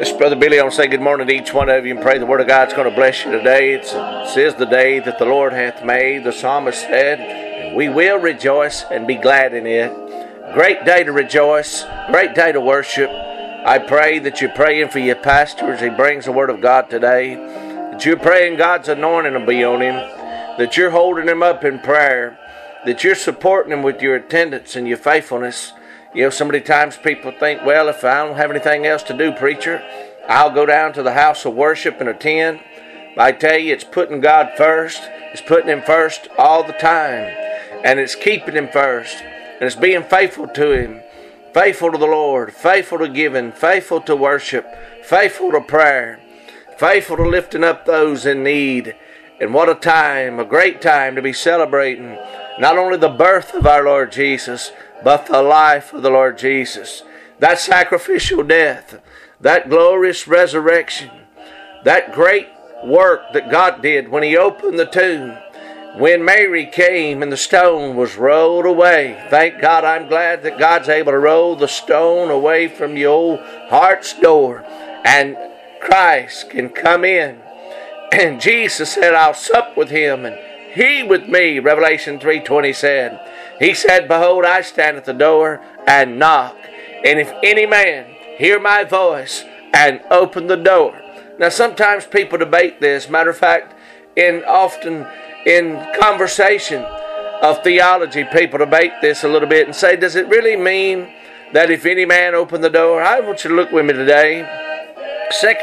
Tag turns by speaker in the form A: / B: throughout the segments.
A: This is Brother Billy. I want to say good morning to each one of you and pray the Word of God's going to bless you today. This is the day that the Lord hath made, the psalmist said, and we will rejoice and be glad in it. Great day to rejoice, great day to worship. I pray that you're praying for your pastor as he brings the Word of God today, that you're praying God's anointing will be on him, that you're holding him up in prayer, that you're supporting him with your attendance and your faithfulness. You know, so many times people think, well, if I don't have anything else to do, preacher, I'll go down to the house of worship and attend. I tell you, it's putting God first. It's putting Him first all the time. And it's keeping Him first. And it's being faithful to Him. Faithful to the Lord. Faithful to giving. Faithful to worship. Faithful to prayer. Faithful to lifting up those in need. And what a time, a great time to be celebrating not only the birth of our Lord Jesus, but the life of the Lord Jesus. That sacrificial death, that glorious resurrection, that great work that God did when He opened the tomb, when Mary came and the stone was rolled away. Thank God, I'm glad that God's able to roll the stone away from your old heart's door, and Christ can come in. And Jesus said, I'll sup with Him and He with me, Revelation 3:20 said. He said, behold, I stand at the door and knock. And if any man hear my voice and open the door. Now, sometimes people debate this. Matter of fact, often in conversation of theology, people debate this a little bit and say, does it really mean that if any man open the door? I want you to look with me today. 1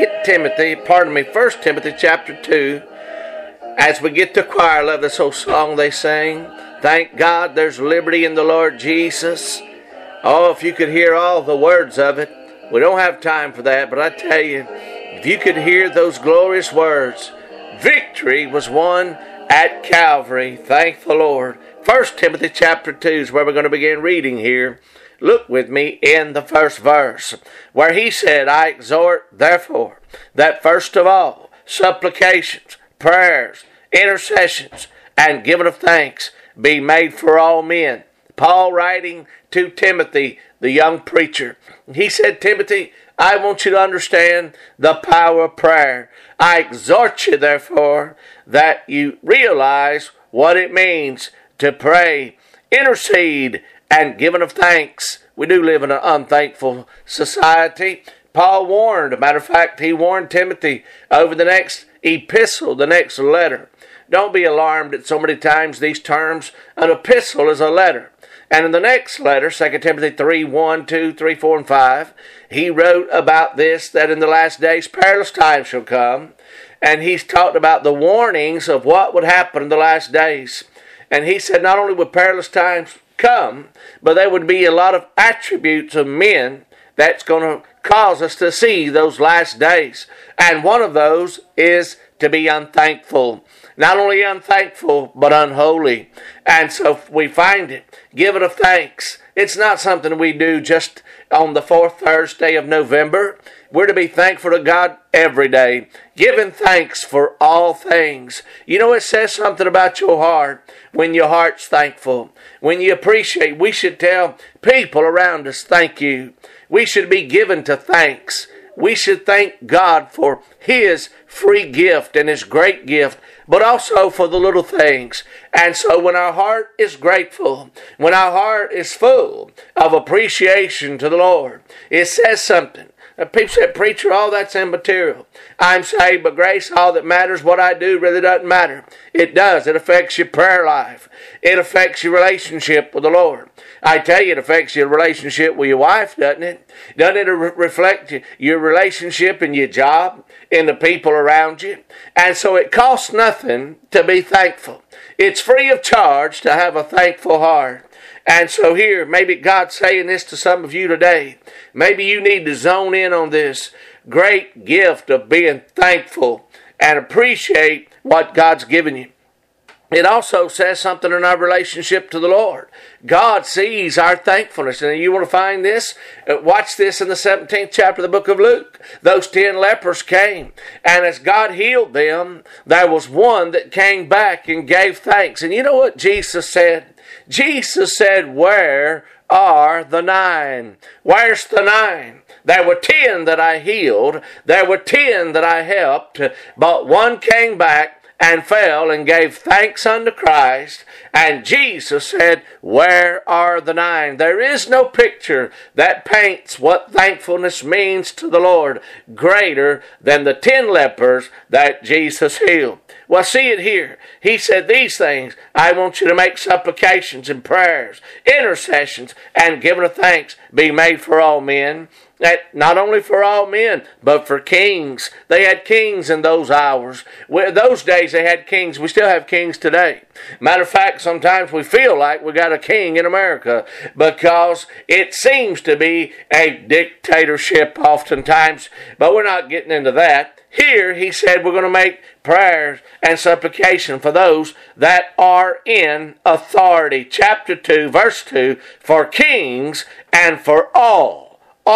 A: Timothy chapter 2. As we get to choir, I love this old song they sing. Thank God there's liberty in the Lord Jesus. Oh, if you could hear all the words of it. We don't have time for that, but I tell you, if you could hear those glorious words, victory was won at Calvary. Thank the Lord. 1 Timothy chapter 2 is where we're going to begin reading here. Look with me in the first verse, where he said, I exhort, therefore, that first of all, supplications, prayers, intercessions, and giving of thanks be made for all men. Paul writing to Timothy, the young preacher. He said, Timothy, I want you to understand the power of prayer. I exhort you, therefore, that you realize what it means to pray, intercede, and giving of thanks. We do live in an unthankful society. Paul warned, a matter of fact, he warned Timothy over the next epistle, the next letter. Don't be alarmed at so many times these terms. An epistle is a letter. And in the next letter, 2 Timothy 3, 1, 2, 3, 4, and 5, he wrote about this, that in the last days perilous times shall come. And he's talked about the warnings of what would happen in the last days. And he said not only would perilous times come, but there would be a lot of attributes of men that's going to cause us to see those last days. And one of those is to be unthankful. Not only unthankful, but unholy. And so we find it. Giving of thanks. It's not something we do just on the fourth Thursday of November. We're to be thankful to God every day. Giving thanks for all things. You know, it says something about your heart when your heart's thankful. When you appreciate, we should tell people around us, thank you. We should be given to thanks. We should thank God for His free gift and His great gift, but also for the little things. And so when our heart is grateful, when our heart is full of appreciation to the Lord, it says something. People say, preacher, all that's immaterial. I'm saved by grace. All that matters, what I do, really doesn't matter. It does. It affects your prayer life. It affects your relationship with the Lord. I tell you, it affects your relationship with your wife, doesn't it? Doesn't it reflect your relationship in your job, in the people around you? And so it costs nothing to be thankful. It's free of charge to have a thankful heart. And so here, maybe God's saying this to some of you today. Maybe you need to zone in on this great gift of being thankful and appreciate what God's given you. It also says something in our relationship to the Lord. God sees our thankfulness. And you want to find this? Watch this in the 17th chapter of the book of Luke. Those 10 lepers came. And as God healed them, there was one that came back and gave thanks. And you know what Jesus said? Jesus said, where are the 9? Where's the 9? There were 10 that I healed. There were 10 that I helped. But one came back and fell and gave thanks unto Christ. And Jesus said, where are the 9? There is no picture that paints what thankfulness means to the Lord greater than the 10 lepers that Jesus healed. Well, see it here. He said these things. I want you to make supplications and prayers, intercessions, and giving of thanks be made for all men. That not only for all men, but for kings. They had kings in those hours. Those days they had kings. We still have kings today. Matter of fact, sometimes we feel like we got a king in America because it seems to be a dictatorship oftentimes. But we're not getting into that. Here he said we're going to make prayers and supplication for those that are in authority. Chapter 2, verse 2, for kings and for all.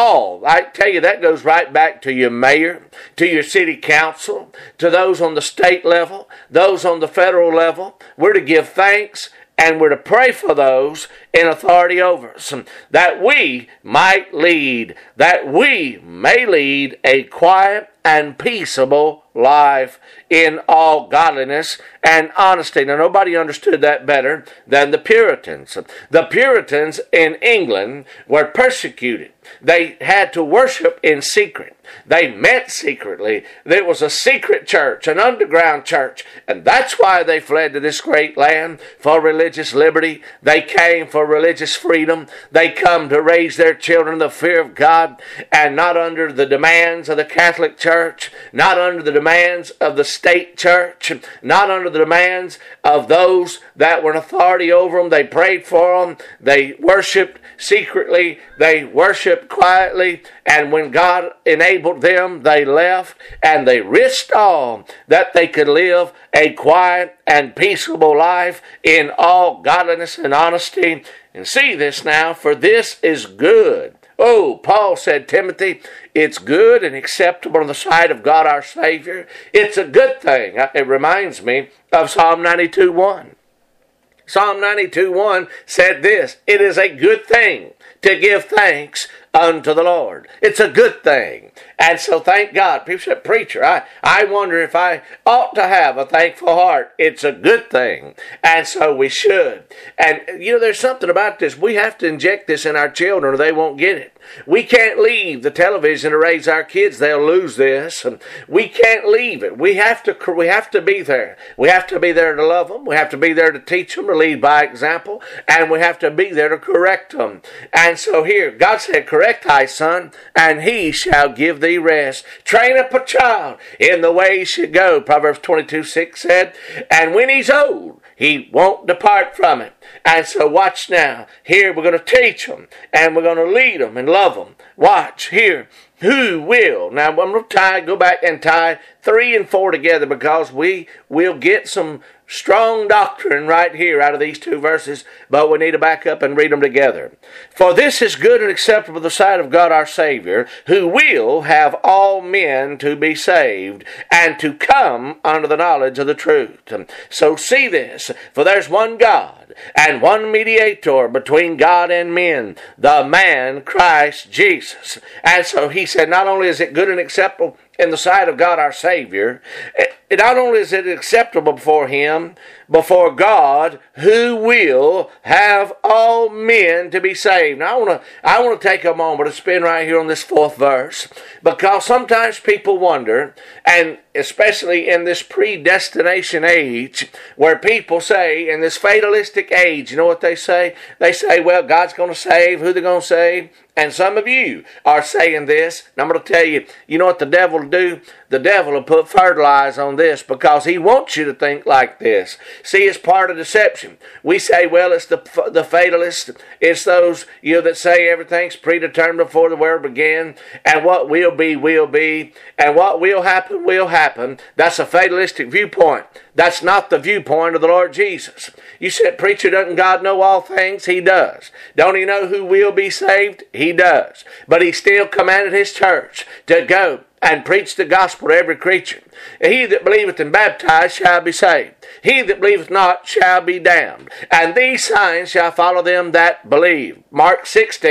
A: I tell you, that goes right back to your mayor, to your city council, to those on the state level, those on the federal level. We're to give thanks and we're to pray for those in authority over us, that we might lead, that we may lead a quiet and peaceable life in all godliness and honesty. Now, nobody understood that better than the Puritans. The Puritans in England were persecuted. They had to worship in secret. They met secretly. There was a secret church, an underground church, and that's why they fled to this great land for religious liberty. They came for religious freedom. They come to raise their children in the fear of God and not under the demands of the Catholic Church, not under the demands of the state church, not under the demands of those that were in authority over them. They prayed for them. They worshiped secretly. They worshiped quietly. And when God enabled them, they left and they risked all that they could live a quiet and peaceable life in all godliness and honesty. And see this now, for this is good. Oh, Paul said, Timothy, it's good and acceptable in the sight of God our Savior. It's a good thing. It reminds me of Psalm 92:1. Psalm 92:1 said this, it is a good thing to give thanks unto the Lord. It's a good thing. And so thank God. People said, preacher, I wonder if I ought to have a thankful heart. It's a good thing. And so we should. And there's something about this. We have to inject this in our children or they won't get it. We can't leave the television to raise our kids. They'll lose this. We can't leave it. We have to be there. We have to be there to love them. We have to be there to teach them, to lead by example. And we have to be there to correct them. And so here, God said, correct thy son, and he shall give thee rest. Train up a child in the way he should go. Proverbs 22:6 said, and when he's old, he won't depart from it. And so watch now. Here we're going to teach them and we're going to lead them and love them. Watch here. Who will? Now I'm going to go back and tie 3 and 4 together because we will get some strong doctrine right here out of these 2 verses, but we need to back up and read them together. For this is good and acceptable in the sight of God our Savior, who will have all men to be saved and to come unto the knowledge of the truth. So see this, for there's one God and one mediator between God and men, the man Christ Jesus. And so he said, not only is it good and acceptable in the sight of God our Savior, not only is it acceptable before Him, before God, who will have all men to be saved. Now I want to take a moment to spin right here on this 4th verse, because sometimes people wonder, and especially in this predestination age, where people say, in this fatalistic age, you know what they say? They say, well, God's going to save, who they're going to save. And some of you are saying this, and I'm going to tell you, you know what the devil will do? The devil will put fertilizer on this because he wants you to think like this. See, it's part of deception. We say, well, it's the fatalists. It's those that say everything's predetermined before the world began, and what will be, and what will happen. That's a fatalistic viewpoint. That's not the viewpoint of the Lord Jesus. You said, preacher, doesn't God know all things? He does. Don't He know who will be saved? He does. But He still commanded His church to go and preach the gospel to every creature. He that believeth and baptized shall be saved. He that believeth not shall be damned. And these signs shall follow them that believe. Mark 16:15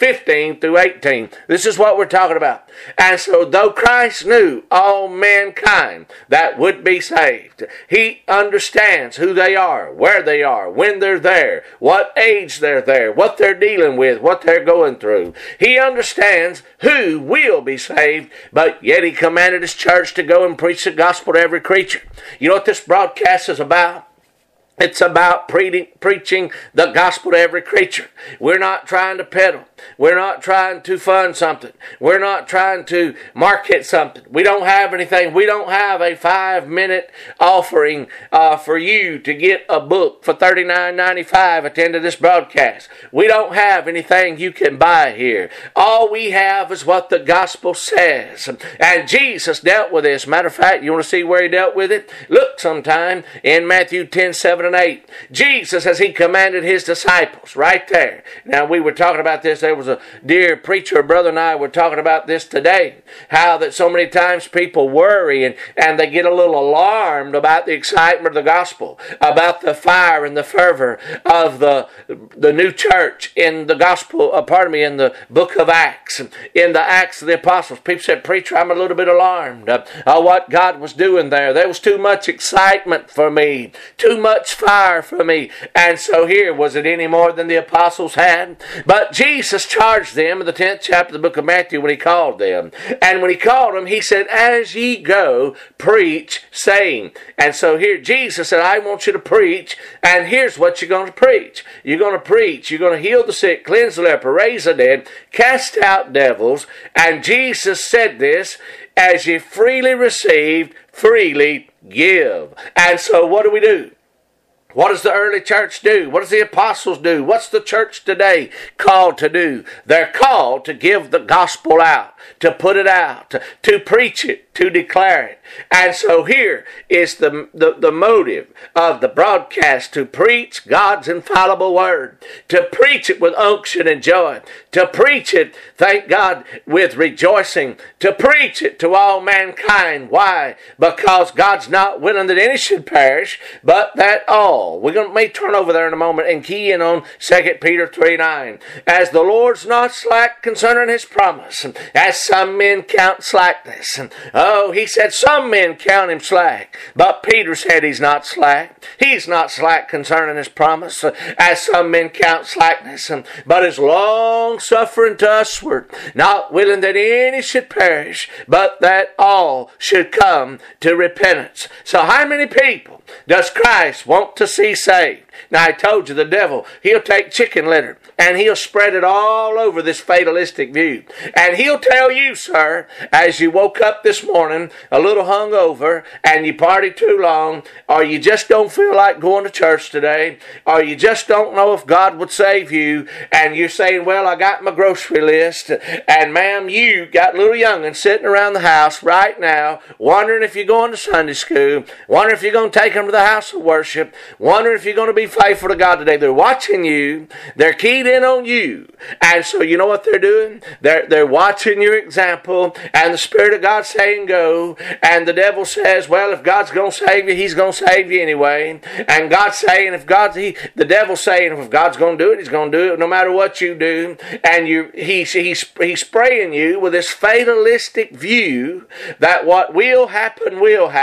A: 15 through 18. This is what we're talking about. And so though Christ knew all mankind that would be saved, he understands who they are, where they are, when they're there, what age they're there, what they're dealing with, what they're going through. He understands who will be saved, but yet he commanded his church to go and preach the gospel to every creature. You know what this broadcast is about? It's about preaching the gospel to every creature. We're not trying to peddle. We're not trying to fund something. We're not trying to market something. We don't have anything. We don't have a 5-minute offering for you to get a book for $39.95 at the end of this broadcast. We don't have anything you can buy here. All we have is what the gospel says. And Jesus dealt with this. Matter of fact, you want to see where he dealt with it? Look sometime in Matthew 10:7 and 8. Jesus, as he commanded his disciples, right there. Now, we were talking about this. There was a dear preacher, brother and I were talking about this today. How that so many times people worry and they get a little alarmed about the excitement of the gospel, about the fire and the fervor of the new church in the gospel, in the book of Acts, in the Acts of the Apostles. People said, preacher, I'm a little bit alarmed of what God was doing there. There was too much excitement for me, too much fire for me. And so here, was it any more than the apostles had? But Jesus charged them in the 10th chapter of the book of Matthew when he called them. And when he called them, he said, as ye go, preach, saying. And so here, Jesus said, I want you to preach, and here's what you're going to preach. You're going to preach. You're going to heal the sick, cleanse the leper, raise the dead, cast out devils. And Jesus said this, as ye freely received, freely give. And so what do? What does the early church do? What does the apostles do? What's the church today called to do? They're called to give the gospel out, to put it out, to preach it, to declare it. And so here is the motive of the broadcast, to preach God's infallible word, to preach it with unction and joy, to preach it, thank God, with rejoicing, to preach it to all mankind. Why? Because God's not willing that any should perish, but that all. May turn over there in a moment and key in on 2 Peter 3:9. As the Lord's not slack concerning his promise, as some men count slackness. Oh, he said some men count him slack, but Peter said he's not slack. He's not slack concerning his promise, as some men count slackness, but is long suffering to usward, not willing that any should perish, but that all should come to repentance. So how many people does Christ want to see saved? Now, I told you, the devil, he'll take chicken litter and he'll spread it all over this fatalistic view. And he'll tell you, sir, as you woke up this morning a little hungover and you partied too long, or you just don't feel like going to church today, or you just don't know if God would save you, and you're saying, well, I got my grocery list, and ma'am, you got little young'uns sitting around the house right now, wondering if you're going to Sunday school, wondering if you're going to take them to the house of worship, wondering if you're going to be faithful to God today. They're watching you. They're keyed in on you. And so you know what they're doing? They're watching your example, and the Spirit of God saying go, and the devil says, well, if God's going to save you, he's going to save you anyway. And God's saying, the devil's saying, if God's going to do it, he's going to do it no matter what you do. And he's spraying you with this fatalistic view that what will happen,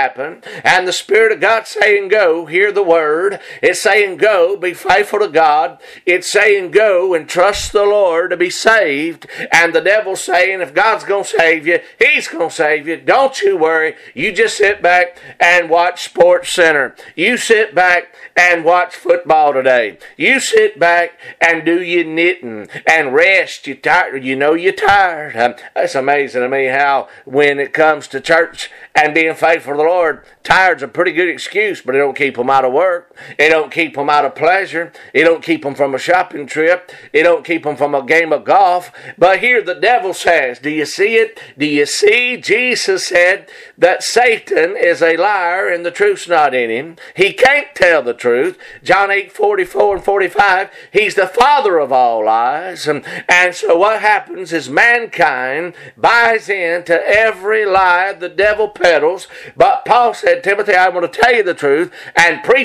A: and the Spirit of God saying go, hear the word. It's saying go, be faithful to God. It's saying go and trust the Lord to be saved. And the devil's saying, if God's going to save you, he's going to save you. Don't you worry. You just sit back and watch Sports Center. You sit back and watch football today. You sit back and do your knitting and rest. You're tired. You know you're tired. It's amazing to me how when it comes to church and being faithful to the Lord, tired's a pretty good excuse, but it don't keep them out of work. It don't keep them out of pleasure. It don't keep them from a shopping trip. It don't keep them from a game of golf. But here the devil says, do you see it? Do you see? Jesus said that Satan is a liar and the truth's not in him. He can't tell the truth. John 8:44 and 45, he's the father of all lies. And so what happens is mankind buys into every lie the devil peddles. But Paul said, Timothy, I want to tell you the truth and preach you the truth.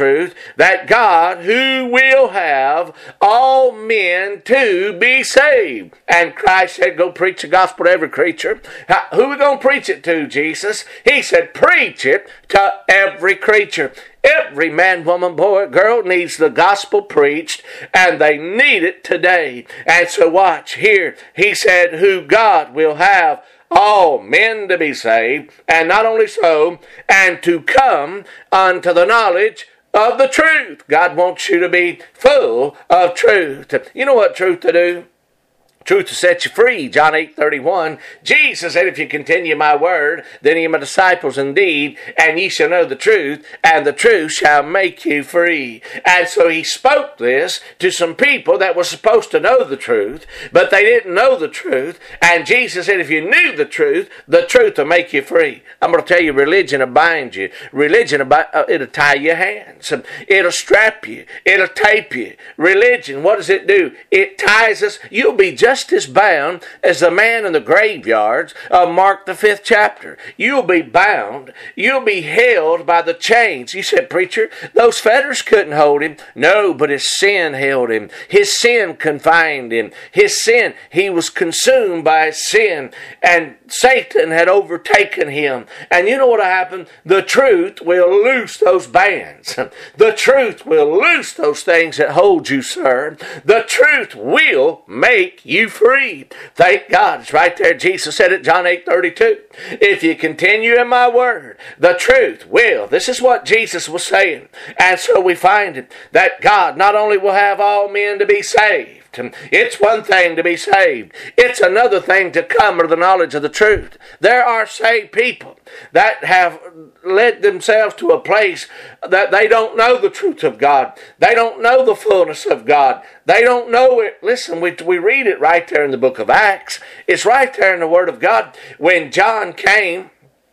A: truth, that God, who will have all men to be saved. And Christ said, go preach the gospel to every creature. Who are we going to preach it to, Jesus? He said, preach it to every creature. Every man, woman, boy, girl needs the gospel preached, and they need it today. And so watch here. He said, who God will have all men to be saved, and not only so, and to come unto the knowledge of the truth. God wants you to be full of truth. You know what truth to do? Truth to set you free, John 8:31. Jesus said, if you continue my word, then ye are my disciples indeed, and ye shall know the truth, and the truth shall make you free. And so he spoke this to some people that were supposed to know the truth, but they didn't know the truth. And Jesus said, if you knew the truth will make you free. I'm going to tell you, religion will bind you. Religion, it'll tie your hands. It'll strap you. It'll tape you. Religion, what does it do? It ties us. You'll be just as bound as the man in the graveyards of Mark the 5th chapter. You'll be bound. You'll be held by the chains. You said, preacher, those fetters couldn't hold him. No, but his sin held him. His sin confined him. His sin, he was consumed by his sin, and Satan had overtaken him. And you know what happened? The truth will loose those bands. The truth will loose those things that hold you, sir. The truth will make you free. Thank God. It's right there. Jesus said it, John 8:32. If you continue in my word, the truth will. This is what Jesus was saying. And so we find it that God not only will have all men to be saved. It's one thing to be saved. It's another thing to come to the knowledge of the truth. There are saved people that have led themselves to a place that they don't know the truth of God. They don't know the fullness of God. They don't know it. Listen, we read it right there in the book of Acts. It's right there in the Word of God. When John came,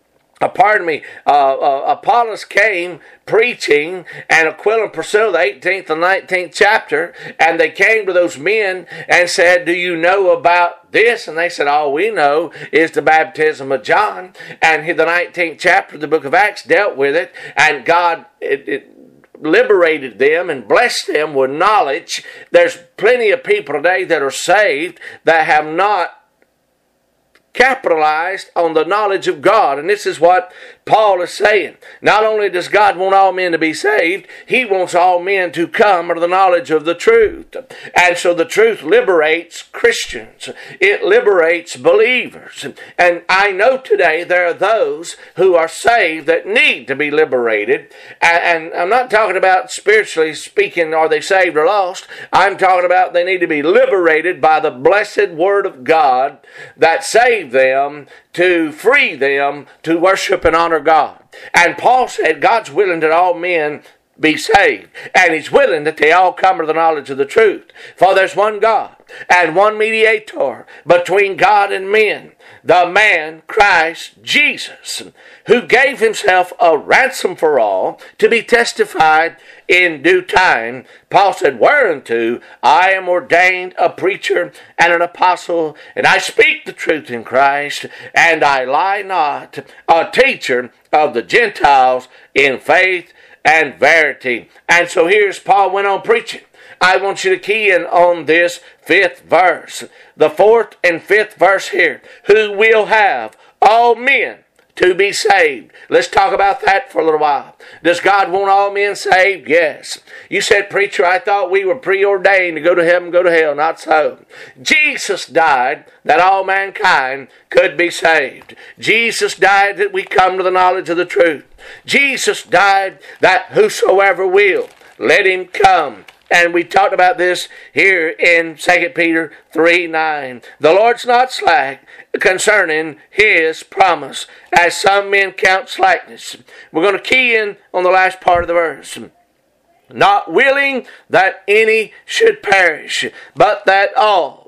A: Apollos came preaching, and Aquila and Priscilla, the 18th and 19th chapter, and they came to those men and said, do you know about this? And they said, all we know is the baptism of John. And the 19th chapter of the book of Acts dealt with it, and God it liberated them and blessed them with knowledge. There's plenty of people today that are saved that have not capitalized on the knowledge of God. And this is what Paul is saying. Not only does God want all men to be saved, he wants all men to come to the knowledge of the truth. And so the truth liberates Christians. It liberates believers. And I know today there are those who are saved that need to be liberated. And I'm not talking about spiritually speaking, are they saved or lost? I'm talking about they need to be liberated by the blessed Word of God that saved them, to free them to worship and honor God. And Paul said God's willing that all men be saved, and he's willing that they all come to the knowledge of the truth. For there's one God and one mediator between God and men, the man Christ Jesus, who gave himself a ransom for all, to be testified in due time. Paul said, whereunto I am ordained a preacher and an apostle, and I speak the truth in Christ, and I lie not, a teacher of the Gentiles in faith and verity. And so here's Paul went on preaching. I want you to key in on this 5th verse. The 4th and 5th verse here. Who will have all men to be saved. Let's talk about that for a little while. Does God want all men saved? Yes. You said, preacher, I thought we were preordained to go to heaven, go to hell. Not so. Jesus died that all mankind could be saved. Jesus died that we come to the knowledge of the truth. Jesus died that whosoever will, let him come. And we talked about this here in 2 Peter 3:9. The Lord's not slack concerning his promise, as some men count slackness. We're going to key in on the last part of the verse. Not willing that any should perish, but that all,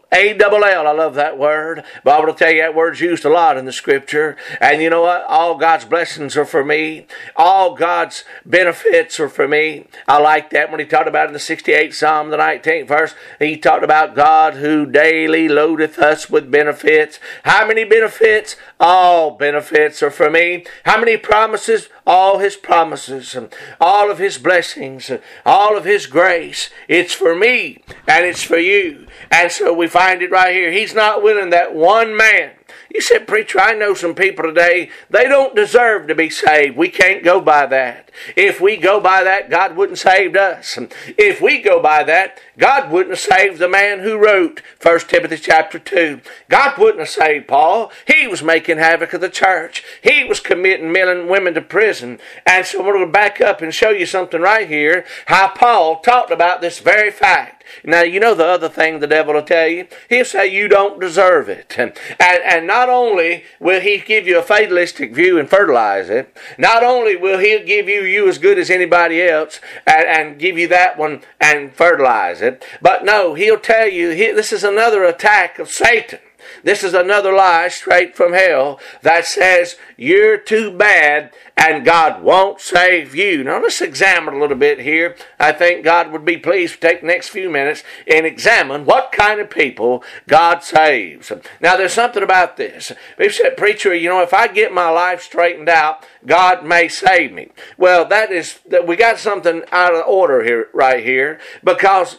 A: A-double-L. I love that word. But I want to tell you that word's used a lot in the Scripture. And you know what? All God's blessings are for me. All God's benefits are for me. I like that when he talked about in the 68th Psalm, the 19th verse. He talked about God who daily loadeth us with benefits. How many benefits? All benefits are for me. How many promises? All his promises. All of his blessings. All of his grace. It's for me and it's for you. And so we find it right here. He's not willing that one man. You said, preacher, I know some people today, they don't deserve to be saved. We can't go by that. If we go by that, God wouldn't save us. If we go by that, God wouldn't have saved the man who wrote 1 Timothy chapter 2. God wouldn't have saved Paul. He was making havoc of the church. He was committing men and women to prison. And so we're going to back up and show you something right here, how Paul talked about this very fact. Now, you know the other thing the devil will tell you? He'll say you don't deserve it. And not only will he give you a fatalistic view and fertilize it, not only will he give you as good as anybody else and give you that one and fertilize it, but no, he'll tell you this is another attack of Satan. This is another lie straight from hell that says you're too bad and God won't save you. Now let's examine a little bit here. I think God would be pleased to take the next few minutes and examine what kind of people God saves. Now there's something about this. People said, preacher, if I get my life straightened out, God may save me. Well, we got something out of order here, right here, because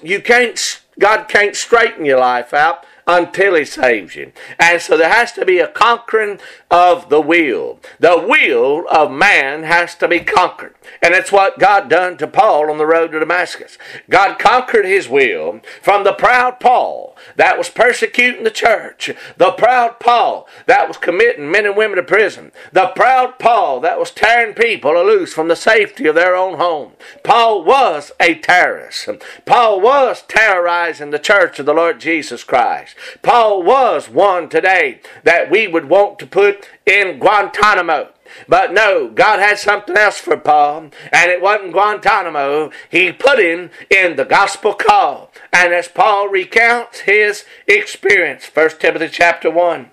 A: God can't straighten your life out until he saves you. And so there has to be a conquering of the will. The will of man has to be conquered. And that's what God done to Paul on the road to Damascus. God conquered his will from the proud Paul that was persecuting the church. The proud Paul that was committing men and women to prison. The proud Paul that was tearing people loose from the safety of their own home. Paul was a terrorist. Paul was terrorizing the church of the Lord Jesus Christ. Paul was one today that we would want to put in Guantanamo. But no, God had something else for Paul, and it wasn't Guantanamo. He put him in the gospel call. And as Paul recounts his experience, 1 Timothy chapter 1,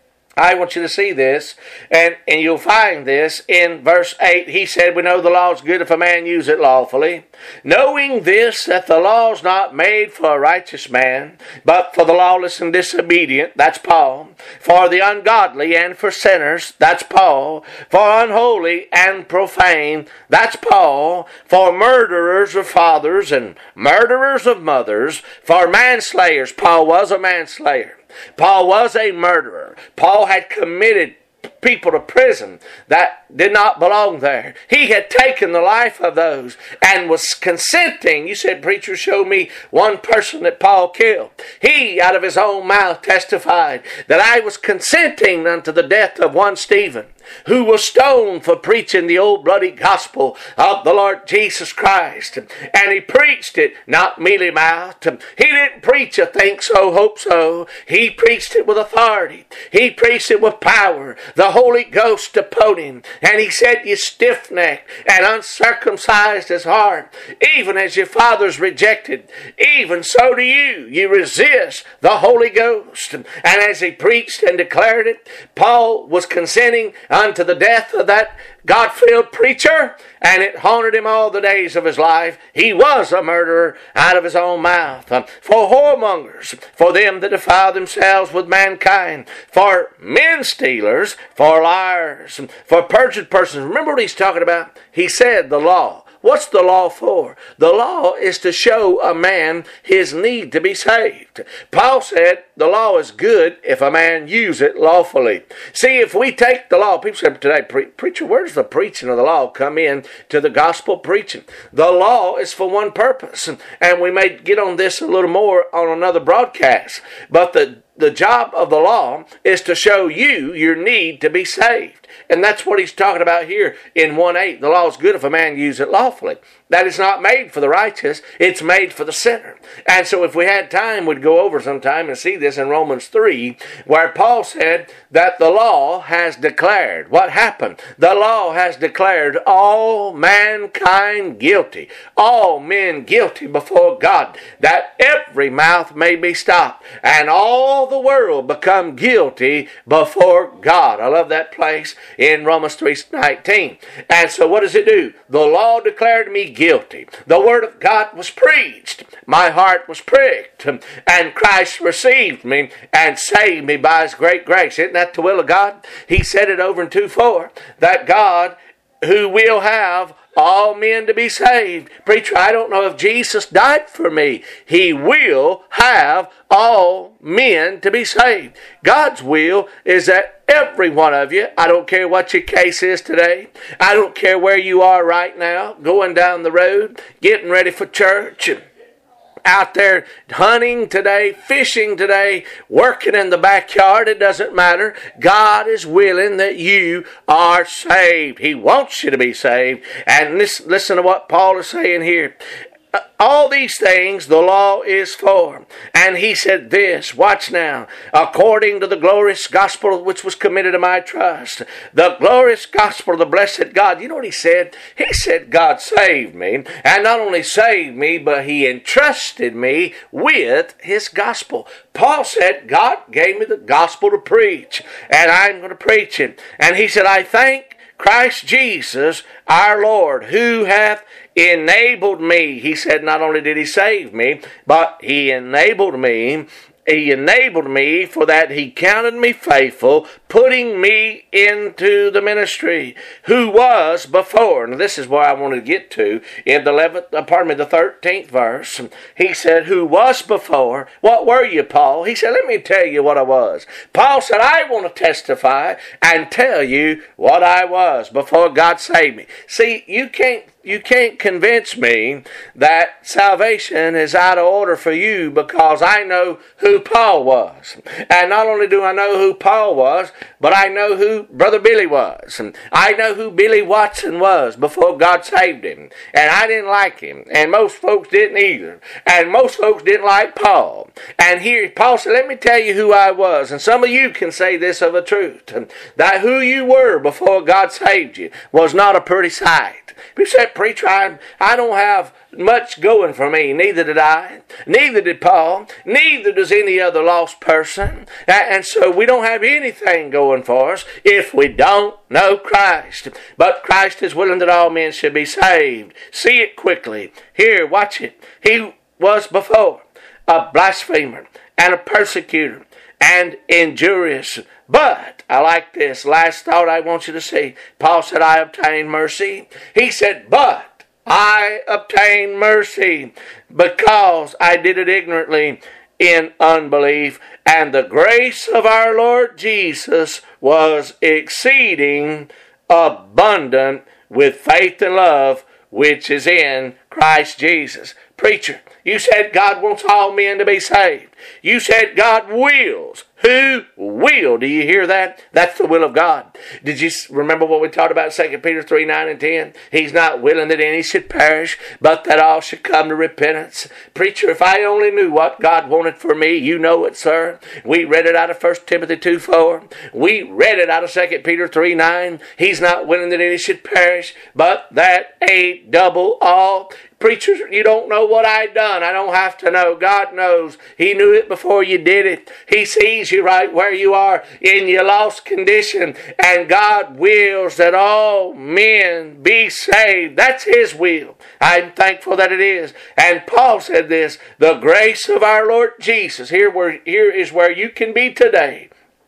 A: I want you to see this, and you'll find this in verse 8. He said, we know the law is good if a man use it lawfully, knowing this, that the law is not made for a righteous man, but for the lawless and disobedient, that's Paul, for the ungodly and for sinners, that's Paul, for unholy and profane, that's Paul, for murderers of fathers and murderers of mothers, for manslayers. Paul was a manslayer. Paul was a murderer. Paul had committed people to prison that did not belong there. He had taken the life of those and was consenting. You said, preacher, show me one person that Paul killed. He, out of his own mouth, testified that I was consenting unto the death of one Stephen, who was stoned for preaching the old bloody gospel of the Lord Jesus Christ. And he preached it not mealy-mouthed. He didn't preach a think so, hope so. He preached it with authority. He preached it with power. The Holy Ghost upon him. And he said, you stiff-necked and uncircumcised as heart, even as your fathers rejected, even so do you. You resist the Holy Ghost. And as he preached and declared it, Paul was consenting unto the death of that God-filled preacher, and it haunted him all the days of his life. He was a murderer out of his own mouth. For whoremongers, for them that defile themselves with mankind, for men stealers, for liars, for perjured persons. Remember what he's talking about? He said the law. What's the law for? The law is to show a man his need to be saved. Paul said the law is good if a man use it lawfully. See, if we take the law, people say today, preacher, where does the preaching of the law come in to the gospel preaching? The law is for one purpose, and we may get on this a little more on another broadcast, but the job of the law is to show you your need to be saved. And that's what he's talking about here in 1:8. The law is good if a man use it lawfully. That is not made for the righteous. It's made for the sinner. And so if we had time, we'd go over sometime and see this in Romans 3, where Paul said that the law has declared. What happened? The law has declared all mankind guilty. All men guilty before God. That every mouth may be stopped. And all the world become guilty before God. I love that place in Romans 3:19. And so what does it do? The law declared me guilty. The word of God was preached. My heart was pricked. And Christ received me and saved me by his great grace. Isn't that the will of God? He said it over in 2:4 that God who will have all men to be saved. Preacher, I don't know if Jesus died for me. He will have all men to be saved. God's will is that every one of you, I don't care what your case is today. I don't care where you are right now, going down the road, getting ready for church, out there hunting today, fishing today, working in the backyard, it doesn't matter. God is willing that you are saved. He wants you to be saved. And listen to what Paul is saying here. All these things the law is for. And he said this, watch now, according to the glorious gospel which was committed to my trust. The glorious gospel of the blessed God. You know what he said? He said God saved me. And not only saved me, but he entrusted me with his gospel. Paul said God gave me the gospel to preach. And I'm going to preach it. And he said, I thank Christ Jesus our Lord, who hath enabled me. He said not only did he save me, but he enabled me. He enabled me for that he counted me faithful, putting me into the ministry, who was before. And this is where I want to get to in the 13th verse. He said, who was before. What were you, Paul? He said, let me tell you what I was. Paul said, I want to testify and tell you what I was before God saved me. See, you can't convince me that salvation is out of order for you because I know who Paul was. And not only do I know who Paul was, but I know who Brother Billy was. And I know who Billy Watson was before God saved him. And I didn't like him. And most folks didn't either. And most folks didn't like Paul. And here Paul said, let me tell you who I was. And some of you can say this of a truth. That who you were before God saved you was not a pretty sight. You said, preacher, I don't have much going for me. Neither did I. Neither did Paul. Neither does any other lost person. And so we don't have anything going for us if we don't know Christ. But Christ is willing that all men should be saved. See it quickly. Here, watch it. He was before a blasphemer and a persecutor and injurious. But, I like this, last thought I want you to see. Paul said, I obtained mercy. He said, but I obtained mercy because I did it ignorantly in unbelief. And the grace of our Lord Jesus was exceeding abundant with faith and love, which is in Christ Jesus. Preacher, you said God wants all men to be saved. You said God wills. Who will? Do you hear that? That's the will of God. Did you remember what we talked about 2 Peter 3:9 and 10? He's not willing that any should perish, but that all should come to repentance. Preacher, if I only knew what God wanted for me, you know it, sir. We read it out of 1 Timothy 2:4. We read it out of 2 Peter 3:9. He's not willing that any should perish, but that a double all. Preachers, you don't know what I done. I don't have to know. God knows. He knew it before you did it. He sees you right where you are in your lost condition. And God wills that all men be saved. That's His will. I'm thankful that it is. And Paul said this, the grace of our Lord Jesus. Here is where you can be today.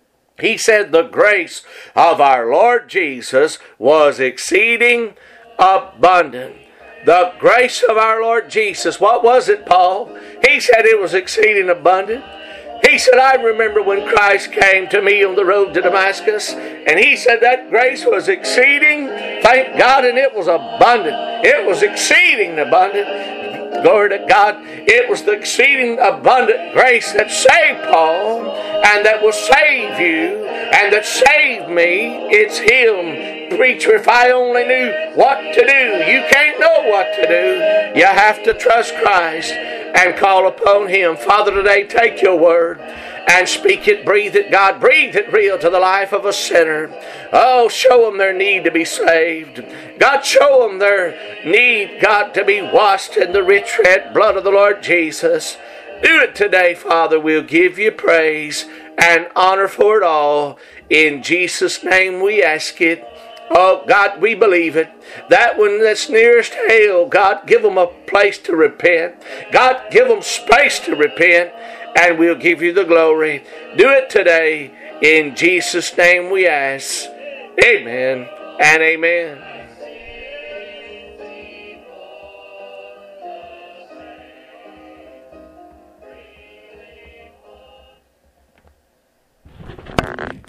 A: He said the grace of our Lord Jesus was exceeding abundant. The grace of our Lord Jesus. What was it, Paul? He said it was exceeding abundant. He said, I remember when Christ came to me on the road to Damascus, and he said that grace was exceeding, thank God, and it was abundant. It was exceeding abundant. Glory to God. It was the exceeding abundant grace that saved Paul and that will save you and that saved me. It's Him. Preacher, if I only knew what to do. You can't know what to do. You have to trust Christ and call upon Him. Father, today take your word and speak it, breathe it, God. Breathe it real to the life of a sinner. Oh, show them their need to be saved. God, show them their need, God, to be washed in the rich red blood of the Lord Jesus. Do it today, Father. We'll give you praise and honor for it all. In Jesus' name we ask it. Oh, God, we believe it. That one that's nearest hell, God, give them a place to repent. God, give them space to repent, and we'll give you the glory. Do it today. In Jesus' name we ask. Amen and amen.